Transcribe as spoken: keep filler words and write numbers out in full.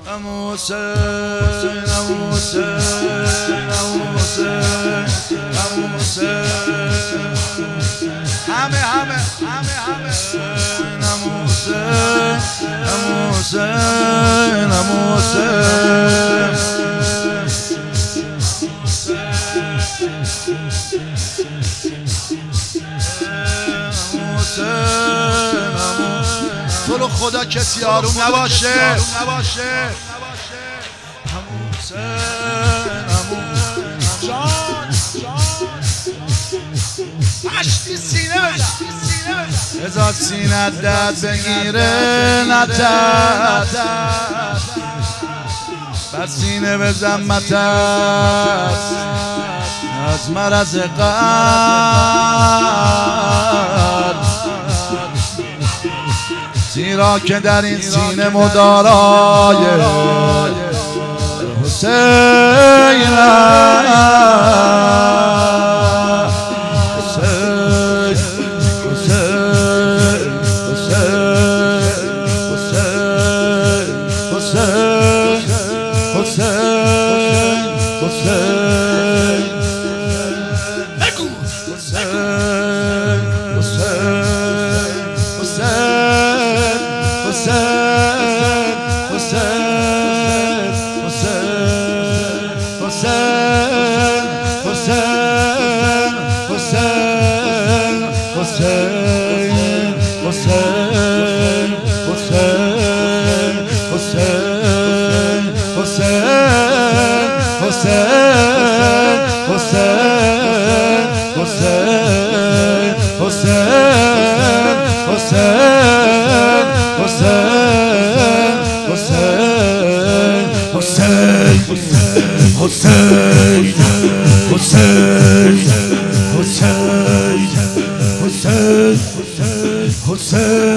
حسین حسین حسین همه همه همه همه حسین حسین تو رو خدا کسی آروم نباشه پشتی سینه بزن ازاد سینه دد بگیره نتد بر سینه بزن متد از مرض قلب زیرا که در این سینه مدارای حسین Hussein, Hussein, Hussein, Hussein,